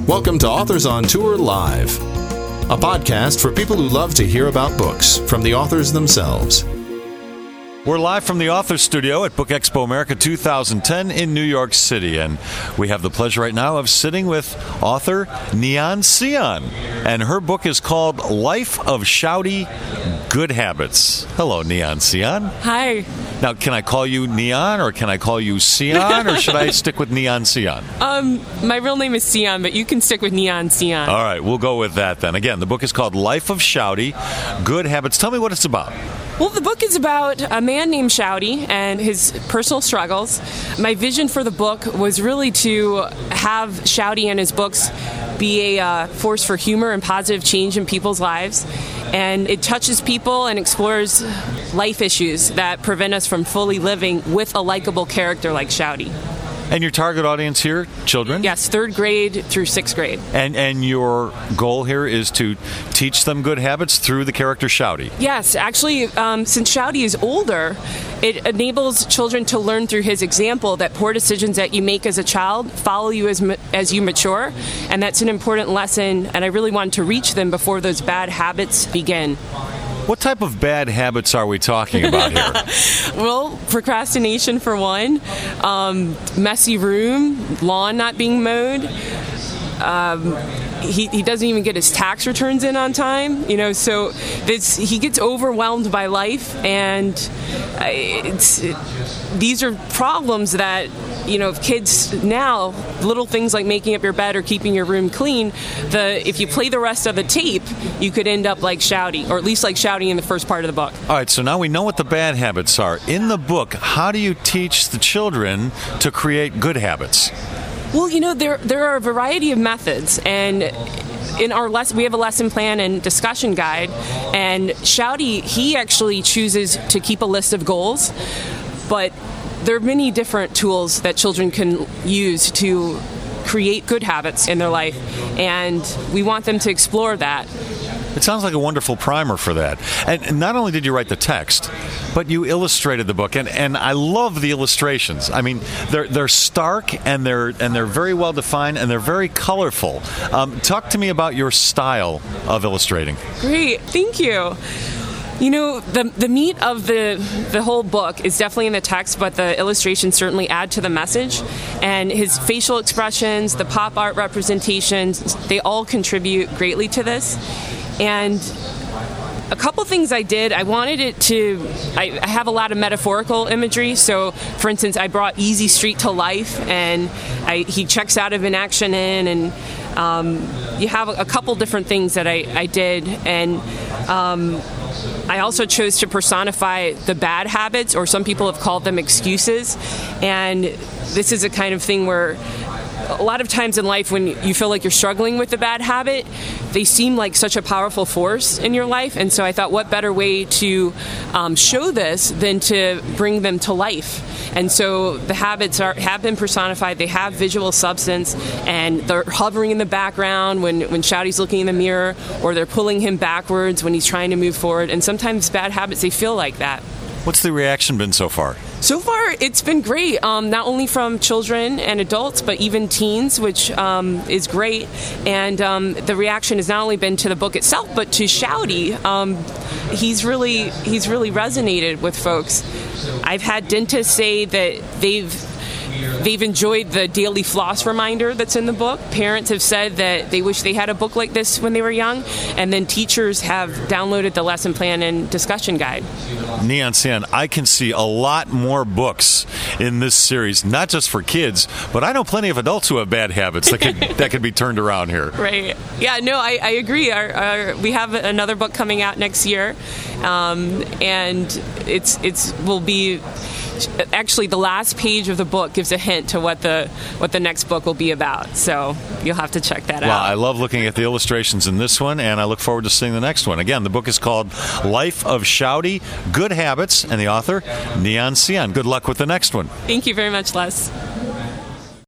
Welcome to Authors on Tour Live, a podcast for people who love to hear about books from the authors themselves. We're live from the Author Studio at Book Expo America 2010 in New York City, and we have the pleasure right now of sitting with author Neon Sion, and her book is called Life of Shouty, Good Habits. Hello, Neon Sion. Hi. Now, can I call you Neon, or can I call you Sion, or should I stick with Neon Sion? My real name is Sion, but you can stick with Neon Sion. All right, we'll go with that then. Again, the book is called Life of Shouty, Good Habits. Tell me what it's about. Well, the book is about a man named Shouty and his personal struggles. My vision for the book was really to have Shouty and his books be a force for humor and positive change in people's lives. And it touches people and explores life issues that prevent us from fully living with a likable character like Shouty. And your target audience here, children? Yes, 3rd grade through 6th grade. And your goal here is to teach them good habits through the character Shouty? Yes, actually, since Shouty is older, it enables children to learn through his example that poor decisions that you make as a child follow you as you mature, and that's an important lesson, and I really wanted to reach them before those bad habits begin. What type of bad habits are we talking about here? Well, procrastination for one, messy room, lawn not being mowed. He doesn't even get his tax returns in on time, so he gets overwhelmed by life, and these are problems that, if kids now, little things like making up your bed or keeping your room clean, if you play the rest of the tape, you could end up like Shouty, or at least like Shouty in the first part of the book. All right, so now we know what the bad habits are. In the book, how do you teach the children to create good habits? Well, there are a variety of methods, and in our lesson, we have a lesson plan and discussion guide, and Shouty, he actually chooses to keep a list of goals, but there are many different tools that children can use to create good habits in their life, and we want them to explore that. It sounds like a wonderful primer for that. And not only did you write the text, but you illustrated the book, and I love the illustrations. I mean, they're stark, and they're very well defined, and they're very colorful. Talk to me about your style of illustrating. Great, thank you. The meat of the whole book is definitely in the text, but the illustrations certainly add to the message. And his facial expressions, the pop art representations, they all contribute greatly to this. And a couple things I did, I have a lot of metaphorical imagery. So, for instance, I brought Easy Street to life, and he checks out of an action in, and you have a couple different things that I did. And I also chose to personify the bad habits, or some people have called them excuses. And this is a kind of thing where a lot of times in life when you feel like you're struggling with a bad habit, they seem like such a powerful force in your life. And so I thought, what better way to show this than to bring them to life? And so the habits have been personified. They have visual substance, and they're hovering in the background when Shouty's looking in the mirror, or they're pulling him backwards when he's trying to move forward. And sometimes bad habits, they feel like that. What's the reaction been so far? So far, it's been great, not only from children and adults, but even teens, which is great. And the reaction has not only been to the book itself, but to Shouty. He's really resonated with folks. I've had dentists say that they've enjoyed the daily floss reminder that's in the book. Parents have said that they wish they had a book like this when they were young. And then teachers have downloaded the lesson plan and discussion guide. Neon Sion, I can see a lot more books in this series, not just for kids, but I know plenty of adults who have bad habits that could be turned around here. Right. Yeah, no, I agree. We have another book coming out next year, and it will be... Actually, the last page of the book gives a hint to what the next book will be about. So you'll have to check that out. Well, I love looking at the illustrations in this one, and I look forward to seeing the next one. Again, the book is called Life of Shouty, Good Habits, and the author, Neon Sion. Good luck with the next one. Thank you very much, Les.